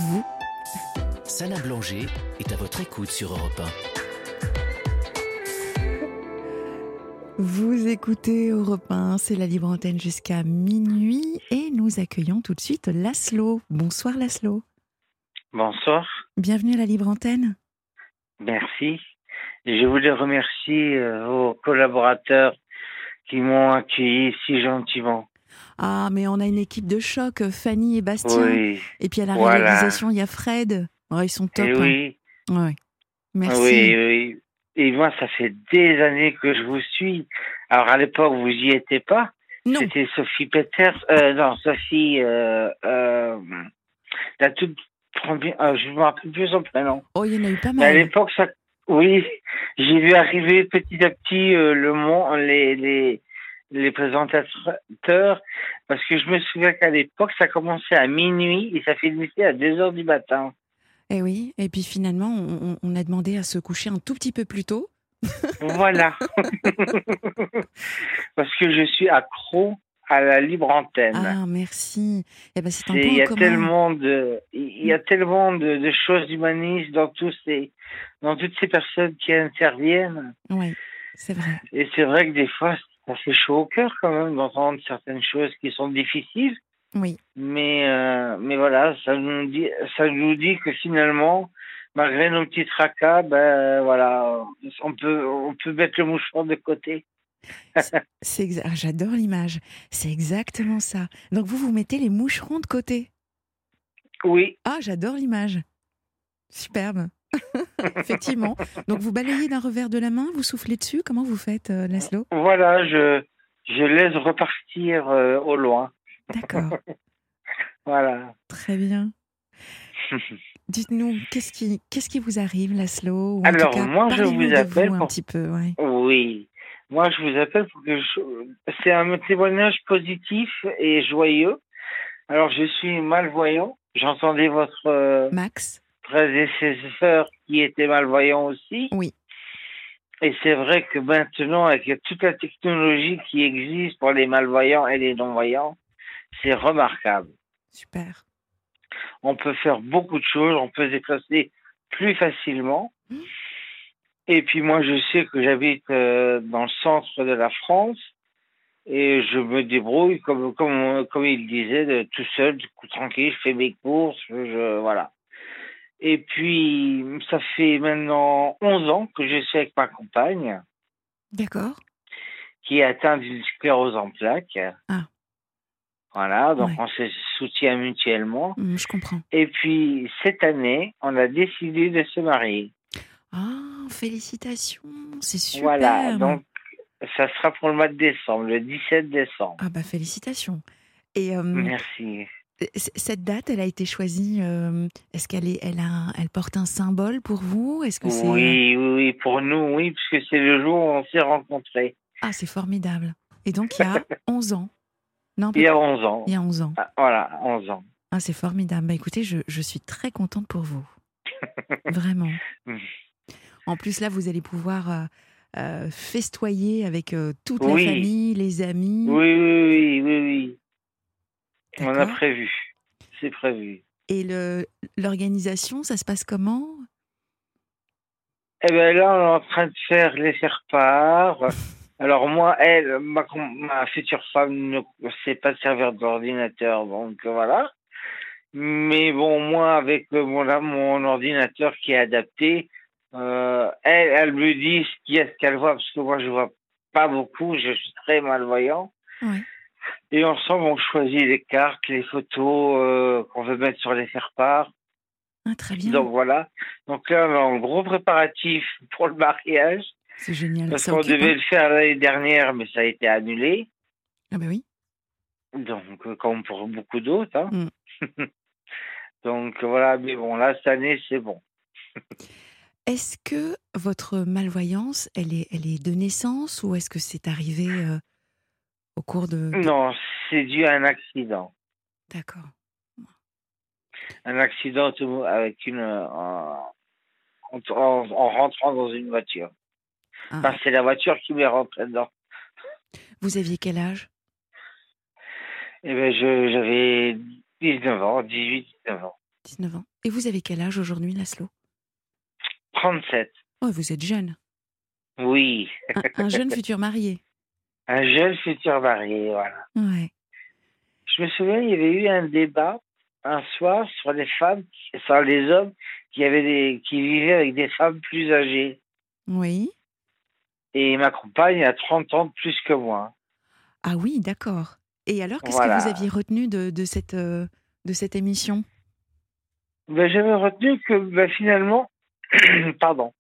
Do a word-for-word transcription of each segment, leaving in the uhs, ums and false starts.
vous. Sana Blanger est à votre écoute sur Europe un. Vous écoutez Europe un, c'est la libre antenne jusqu'à minuit et nous accueillons tout de suite Laszlo. Bonsoir Laszlo. Bonsoir, Bienvenue à la libre antenne. merci. Je voulais remercier euh, vos collaborateurs qui m'ont accueilli si gentiment. Ah, mais on a une équipe de choc, Fanny et Bastien. Oui, Et puis à la voilà. réalisation, il y a Fred. Oh, ils sont top. Et oui, Hein. Ouais. Merci. oui, oui. Et moi, ça fait des années que je vous suis. Alors, à l'époque, vous y étiez pas. Non. C'était Sophie Peters. Euh, non, Sophie, euh, euh, la toute première, euh, je me rappelle plus son prénom. Oh, il y en a eu pas Mais à mal. l'époque, ça, oui, j'ai vu arriver petit à petit euh, le monde, les, les, les présentateurs, parce que je me souviens qu'à l'époque, ça commençait à minuit et ça finissait à deux heures du matin. Eh oui, et puis finalement, on, on a demandé à se coucher un tout petit peu plus tôt. Voilà. Parce que je suis accro à la libre antenne. Ah, merci. Eh ben, c'est un C'est- point Il y en a commun. tellement de, il y a tellement de, de choses humanistes dans tous ces, dans toutes ces personnes qui interviennent. Oui, c'est vrai. Et c'est vrai que des fois, ça fait chaud au cœur quand même d'entendre certaines choses qui sont difficiles. Oui. Mais, euh, mais voilà, ça nous dit, ça nous dit que finalement, malgré nos petits tracas, ben voilà, on peut, on peut mettre le mouchoir de côté. C'est exa- ah, j'adore l'image. C'est exactement ça. Donc vous, vous mettez les moucherons de côté. Oui, Ah, j'adore l'image. Superbe. Effectivement. Donc vous balayez d'un revers de la main, vous soufflez dessus. Comment vous faites, euh, Laszlo ? voilà, je, je laisse repartir euh, au loin. D'accord. Voilà. Très bien. Dites-nous, qu'est-ce qui, qu'est-ce qui vous arrive, Laszlo ? Ou en Alors, tout cas, moi, je parlez-nous vous de appelle vous un pour... petit peu. Ouais. Oui. Moi, je vous appelle pour que je... C'est un témoignage positif et joyeux. Alors, je suis malvoyant. J'entendais votre euh, Max ? prédécesseur qui était malvoyant aussi. Oui. Et c'est vrai que maintenant, avec toute la technologie qui existe pour les malvoyants et les non-voyants, c'est remarquable. Super. On peut faire beaucoup de choses, on peut se déplacer plus facilement. Mmh. Et puis moi, je sais que j'habite euh, dans le centre de la France et je me débrouille comme comme comme il disait, de, tout seul, du coup, tranquille, je fais mes courses, je voilà. Et puis ça fait maintenant onze ans que je suis avec ma compagne D'accord. qui est atteinte d'une sclérose en plaques. Ah. Voilà, donc Ouais. on se soutient mutuellement. Mmh, je comprends. Et puis cette année, on a décidé de se marier. Ah, félicitations. C'est super. Voilà, donc ça sera pour le mois de décembre, le dix-sept décembre. Ah bah félicitations. Et euh, Merci. c- cette date, elle a été choisie. euh, est-ce qu'elle est, elle a, un- elle porte un symbole pour vous ? Est-ce que c'est euh, Oui, oui, oui, pour nous, oui, puisque c'est le jour où on s'est rencontrés, Ah, c'est formidable. Et donc il y a onze ans. Non, un peu il y a plus. onze ans. Il y a onze ans. Ah, voilà, onze ans. Ah, c'est formidable. Bah écoutez, je, je suis très contente pour vous. Vraiment. En plus là, vous allez pouvoir euh, euh, festoyer avec euh, toute la Oui. famille, les amis. Oui, oui, oui, oui, oui. On a D'accord. prévu. C'est prévu. Et le, l'organisation, ça se passe comment ? Eh bien là, on est en train de faire les faire-part. Alors moi, elle, ma, com- ma future femme ne sait pas servir d'ordinateur, donc euh, voilà. Mais bon, moi, avec euh, mon, mon ordinateur qui est adapté, euh, elle, elle me dit ce qu'il y a, ce qu'elle voit, parce que moi, je vois pas beaucoup, je suis très malvoyant. Ouais. Et ensemble, on choisit les cartes, les photos euh, qu'on veut mettre sur les faire-part. Ah, très bien. Donc voilà. Donc là, on est en gros préparatif pour le mariage, C'est génial. parce Ça qu'on occupe, devait hein ? le faire l'année dernière, mais ça a été annulé. Ah bah oui. Donc, euh, comme pour beaucoup d'autres. Hein. Mm. Donc voilà, mais bon, là, cette année, c'est bon. Est-ce que votre malvoyance, elle est, elle est de naissance ou est-ce que c'est arrivé euh, au cours de, de- Non, c'est dû à un accident. D'accord. Un accident auto- avec une, euh, en, en, en rentrant dans une voiture. Ah. Enfin, c'est la voiture qui m'est rentrée dedans. Vous aviez quel âge ? Eh ben, je, j'avais dix-neuf ans, dix-huit, dix-neuf ans. dix-neuf ans. Et vous avez quel âge aujourd'hui, Laszlo? trente-sept. Oh, vous êtes jeune. Oui. Un, un jeune futur marié. Un jeune futur marié, voilà. Ouais. Je me souviens, il y avait eu un débat un soir sur les femmes, sur les hommes qui avaient des, qui vivaient avec des femmes plus âgées. Oui. Et ma compagne a trente ans de plus que moi. Ah oui, d'accord. Et alors, qu'est-ce que Voilà. vous aviez retenu de, de, cette, euh, de cette émission? Ben, j'avais retenu que ben, finalement, pardon,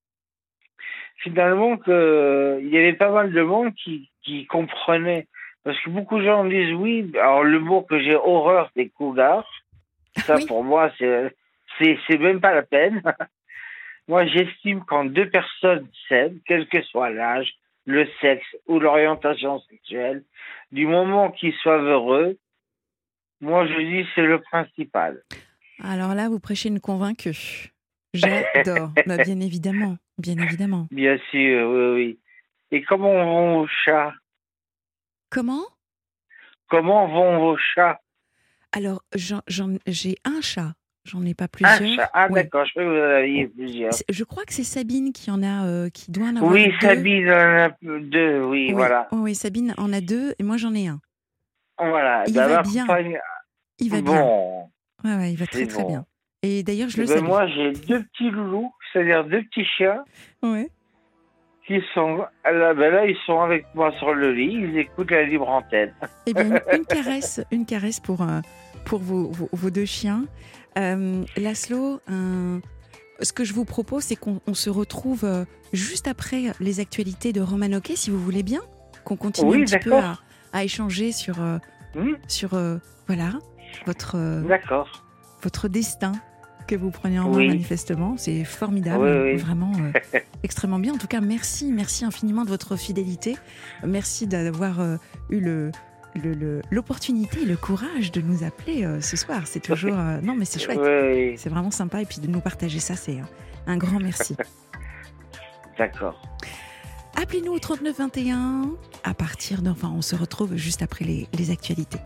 finalement que il y avait pas mal de monde qui, qui comprenait. Parce que beaucoup de gens me disent oui, alors le mot que j'ai horreur des cougars, ça Oui. pour moi c'est c'est c'est même pas la peine. Moi j'estime quand deux personnes s'aiment, quel que soit l'âge, le sexe ou l'orientation sexuelle, du moment qu'ils soient heureux, moi je dis c'est le principal. Alors là, vous prêchez une convaincue. J'adore. Bah, bien évidemment. Bien évidemment. Bien sûr, oui, oui. Et comment vont vos chats? Comment? Comment vont vos chats? Alors, j'en, j'en- j'ai un chat. J'en ai pas Un plusieurs. chat. Ah Oui. d'accord, je crois que vous en aviez plusieurs. C'est- Je crois que c'est Sabine qui en a, euh, qui doit en avoir Oui, deux. Sabine en a deux, oui, Oui. voilà. Oh, oui, Sabine en a deux et moi j'en ai un. Voilà. Il Ben, va ma bien. compagne- Il va bien. Bon, Ouais, ouais, il va très c'est très bon. bien. Et d'ailleurs, je Eh le ben, salue. moi, j'ai deux petits loulous, c'est-à-dire deux petits chiens, Ouais. qui sont là, ben là, ils sont avec moi sur le lit, ils écoutent la libre antenne. Eh bien, une, une caresse, une caresse pour, euh, pour vos, vos, vos deux chiens. Euh, Laszlo, un- ce que je vous propose, c'est qu'on on se retrouve euh, juste après les actualités de Roman Hockey, si vous voulez bien, qu'on continue Oui, un petit peu d'accord. à, à échanger sur, euh, Hmm, sur euh, voilà, votre, euh, d'accord. votre destin que vous prenez en main Oui. manifestement. C'est formidable, Oui, oui. vraiment euh, extrêmement bien. En tout cas, merci, merci infiniment de votre fidélité. Merci d'avoir euh, eu le le- le- l'opportunité et le courage de nous appeler euh, ce soir. C'est toujours... euh, non, mais c'est chouette. Oui, C'est vraiment sympa. Et puis de nous partager ça, c'est un, un grand merci. d'accord. Appelez-nous au trente-neuf vingt et un à partir de... Enfin, on se retrouve juste après les, les actualités.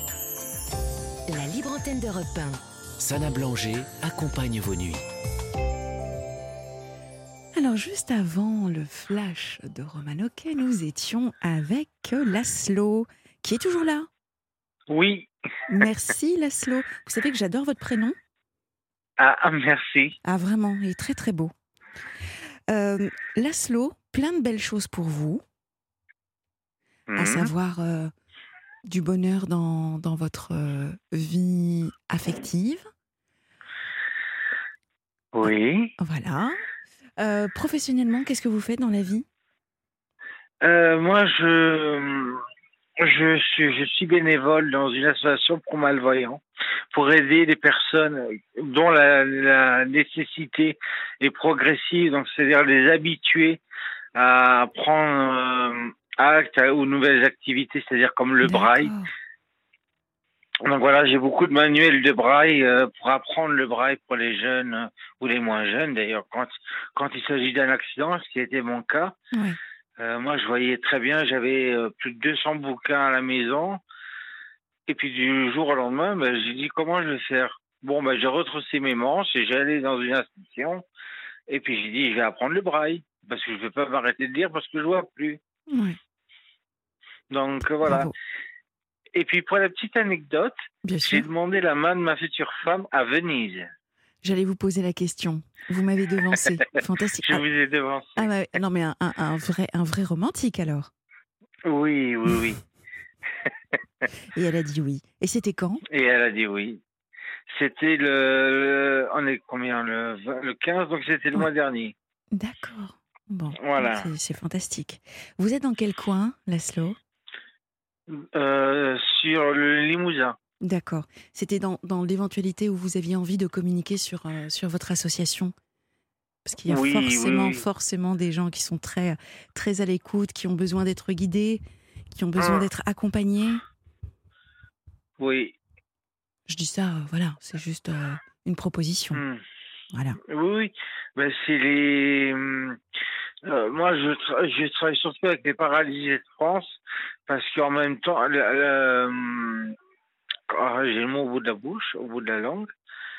La libre antenne d'Europe un. Sana Blanger accompagne vos nuits. Alors, juste avant le flash de Roman Hockey, nous étions avec Laszlo, qui est toujours là. Oui. Merci Laszlo. Vous savez que j'adore votre prénom. Ah, ah, merci. Ah vraiment, il est très très beau. Euh, Laszlo, plein de belles choses pour vous, à Hmm, savoir euh, du bonheur dans, dans votre euh, vie affective. Oui. Voilà. Euh, professionnellement, qu'est-ce que vous faites dans la vie? Euh, moi, je, je suis, je suis bénévole dans une association pour malvoyants pour aider les personnes dont la, la nécessité est progressive, donc c'est-à-dire les habituer à prendre euh, acte aux nouvelles activités, c'est-à-dire comme le braille. D'accord. Donc voilà, j'ai beaucoup de manuels de braille euh, pour apprendre le braille pour les jeunes euh, ou les moins jeunes d'ailleurs. Quand, quand il s'agit d'un accident, ce qui était mon cas, Ouais. euh, moi je voyais très bien, j'avais euh, plus de deux cents bouquins à la maison. Et puis du jour au lendemain, ben, j'ai dit comment je vais faire. Bon, ben, j'ai retroussé mes manches et j'ai allé dans une institution. Et puis j'ai dit, je vais apprendre le braille. Parce que je ne vais pas m'arrêter de lire parce que je vois plus. Ouais. Donc euh, voilà. Bravo. Et puis pour la petite anecdote, Bien j'ai sûr. demandé la main de ma future femme à Venise. J'allais vous poser la question. Vous m'avez devancé. Fantastique. Je Ah, vous ai devancé. ah bah, non mais un, un- un vrai, un vrai romantique alors. Oui, oui, oui. Et elle a dit oui. Et c'était quand? Et elle a dit oui. C'était le, le- on est combien, le, vingt le quinze, donc c'était le Ouais. mois dernier. D'accord. Bon, Voilà. c'est c'est fantastique. Vous êtes dans quel coin, Laszlo? Euh, sur le Limousin. D'accord. C'était dans, dans l'éventualité où vous aviez envie de communiquer sur, euh, sur votre association? Parce qu'il y a Oui, forcément, oui, oui. forcément des gens qui sont très, très à l'écoute, qui ont besoin d'être guidés, qui ont besoin Ah. d'être accompagnés. Oui. Je dis ça, euh, voilà, c'est juste euh, une proposition. Hmm. Voilà. Oui, oui. Ben, c'est les. hum, euh, moi, je, tra- je travaille surtout avec les paralysés de France parce qu'en même temps, le- le, hum, ah, j'ai le mot au bout de la bouche, au bout de la langue.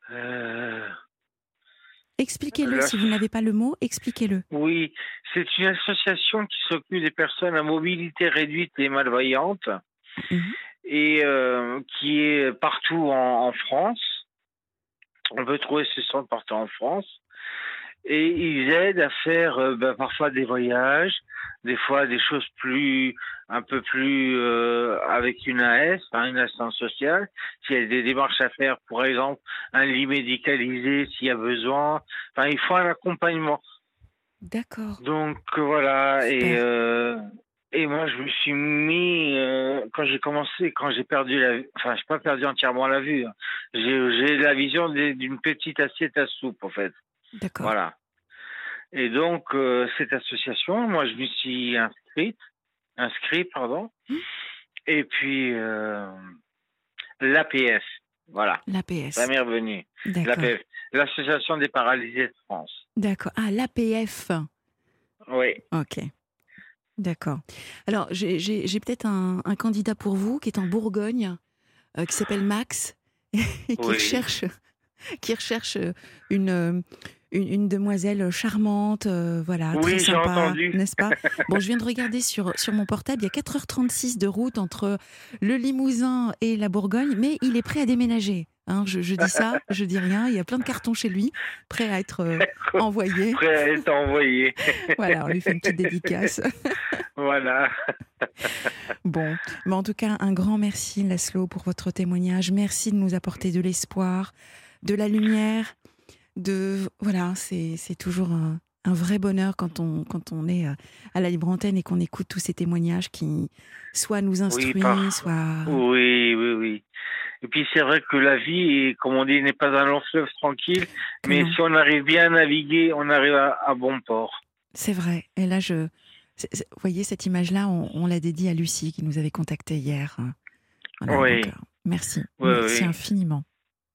Euh, Expliquez-le, là, si vous n'avez pas le mot, expliquez-le. oui, c'est une association qui s'occupe des personnes à mobilité réduite et malvoyantes Mhm. et euh, qui est partout en, en France. On peut trouver ce centre partout en France. Et ils aident à faire euh, ben, parfois des voyages, des fois des choses plus, un peu plus euh, avec une A S, hein, une assistance sociale. S'il y a des démarches à faire, par exemple, un lit médicalisé s'il y a besoin. Enfin, il faut un accompagnement. D'accord. Donc voilà, et Super. euh, et moi je me suis mis euh, quand j'ai commencé, quand j'ai perdu la vue, enfin j'ai pas perdu entièrement la vue, hein. J'ai j'ai la vision des- d'une petite assiette à soupe en fait. D'accord. Voilà. Et donc euh, cette association, moi je me suis inscrite, inscrit pardon, Hmm. et puis euh, l'A P F, voilà, ça L'A P S. m'est revenu. D'accord. L'A P F, l'Association des paralysés de France. D'accord. Ah, l'A P F. Oui, Ok. D'accord. Alors, j'ai j'ai- j'ai peut-être un, un candidat pour vous qui est en Bourgogne, euh, qui s'appelle Max, et qui oui, recherche, qui recherche une, euh, une, une demoiselle charmante, euh, voilà, très oui, j'ai sympa, entendu. n'est-ce pas? Bon, je viens de regarder sur, sur mon portable, il y a quatre heures trente-six de route entre le Limousin et la Bourgogne, mais il est prêt à déménager. Hein, je, je dis ça, je dis rien, il y a plein de cartons chez lui, prêts à être euh, envoyés. Prêt à être envoyé. Voilà, on lui fait une petite dédicace. Voilà. Bon, mais en tout cas, un grand merci, Laszlo, pour votre témoignage. Merci de nous apporter de l'espoir, de la lumière, de voilà, c'est c'est toujours un, un vrai bonheur quand on quand on est euh, à la libre antenne et qu'on écoute tous ces témoignages qui soit nous Oui, instruisent, par... soit oui, oui, oui. Et puis c'est vrai que la vie, est, comme on dit, n'est pas un long fleuve tranquille, que mais non. si on arrive bien à naviguer, on arrive à, à bon port. C'est vrai. Et là, je, c'est- c'est- vous voyez cette image-là, on, on l'a dédiée à Lucie qui nous avait contacté hier. Voilà, donc euh, Oui, merci, oui, merci oui. infiniment.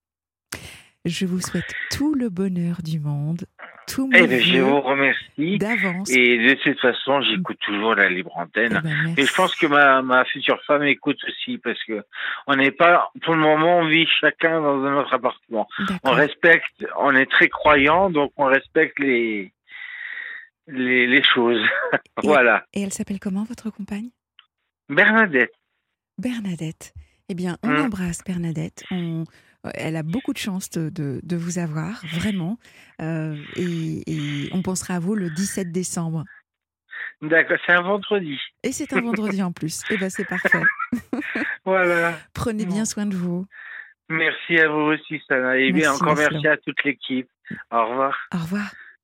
Je vous souhaite tout le bonheur du monde, tous mes Eh bien, je voeux vous remercie. d'avance. Et de toute façon, j'écoute toujours la libre Eh antenne. ben Et je pense merci. que ma, ma future femme écoute aussi, parce que on n'est pas, pour le moment, on vit chacun dans un autre appartement. On D'accord. respecte, on est très croyants, donc on respecte les, les, les choses. Et, Voilà. et elle s'appelle comment, votre compagne? Bernadette. Bernadette. Eh bien, on Hmm. l'embrasse, Bernadette. On, euh, elle a beaucoup de chance de, de, de vous avoir, vraiment. Euh, et, et on pensera à vous le dix-sept décembre. D'accord, c'est un vendredi. Et c'est un vendredi en plus. Eh bien, c'est parfait. Voilà. Prenez bien Bon. soin de vous. Merci à vous aussi, Sana. Et bien, Merci, encore Laszlo. merci à toute l'équipe. Au revoir. Au revoir.